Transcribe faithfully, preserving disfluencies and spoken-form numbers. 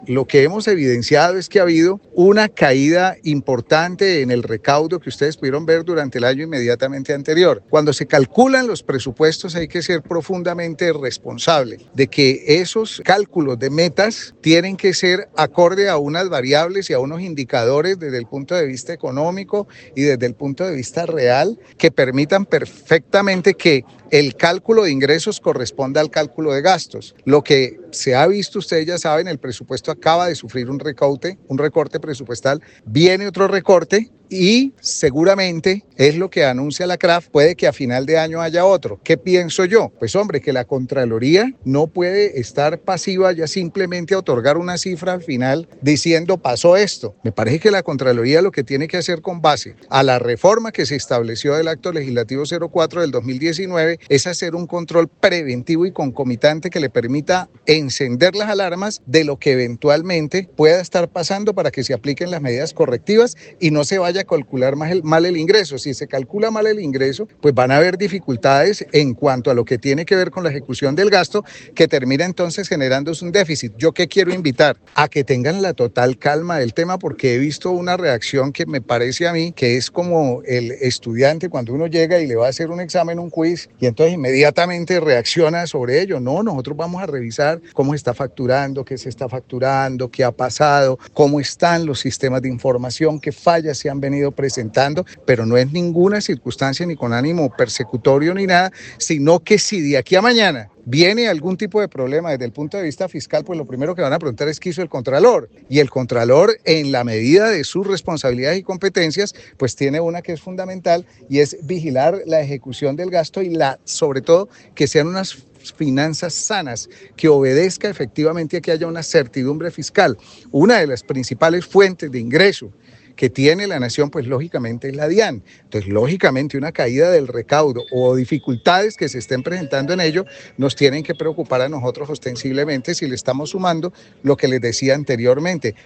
Lo que hemos evidenciado es que ha habido una caída importante en el recaudo que ustedes pudieron ver durante el año inmediatamente anterior. Cuando se calculan los presupuestos hay que ser profundamente responsable de que esos cálculos de metas tienen que ser acorde a unas variables y a unos indicadores desde el punto de vista económico y desde el punto de vista real que permitan perfectamente que el cálculo de ingresos corresponda al cálculo de gastos. Lo que se ha visto, ustedes ya saben, el presupuesto acaba de sufrir un recorte, un recorte presupuestal, viene otro recorte y seguramente es lo que anuncia la C R A F, puede que a final de año haya otro. ¿Qué pienso yo? Pues hombre, que la Contraloría no puede estar pasiva ya simplemente a otorgar una cifra al final diciendo pasó esto. Me parece que la Contraloría lo que tiene que hacer con base a la reforma que se estableció del Acto Legislativo cero cuatro del dos mil diecinueve es hacer un control preventivo y concomitante que le permita encender las alarmas de lo que eventualmente pueda estar pasando para que se apliquen las medidas correctivas y no se vaya a calcular mal el, mal el ingreso. Si se calcula mal el ingreso, pues van a haber dificultades en cuanto a lo que tiene que ver con la ejecución del gasto, que termina entonces generándose un déficit. Yo que quiero invitar a que tengan la total calma del tema, porque he visto una reacción que me parece a mí que es como el estudiante cuando uno llega y le va a hacer un examen, un quiz, y entonces inmediatamente reacciona sobre ello. No, nosotros vamos a revisar cómo está facturando, qué se está facturando, qué ha pasado, cómo están los sistemas de información, qué fallas se han venido presentando, pero no es ninguna circunstancia ni con ánimo persecutorio ni nada, sino que si de aquí a mañana viene algún tipo de problema desde el punto de vista fiscal, pues lo primero que van a preguntar es qué hizo el Contralor. Y el Contralor, en la medida de sus responsabilidades y competencias, pues tiene una que es fundamental y es vigilar la ejecución del gasto y la, sobre todo, que sean unas finanzas sanas, que obedezca efectivamente a que haya una certidumbre fiscal. Una de las principales fuentes de ingreso que tiene la nación, pues lógicamente es la DIAN. Entonces, lógicamente, una caída del recaudo o dificultades que se estén presentando en ello nos tienen que preocupar a nosotros ostensiblemente si le estamos sumando lo que les decía anteriormente,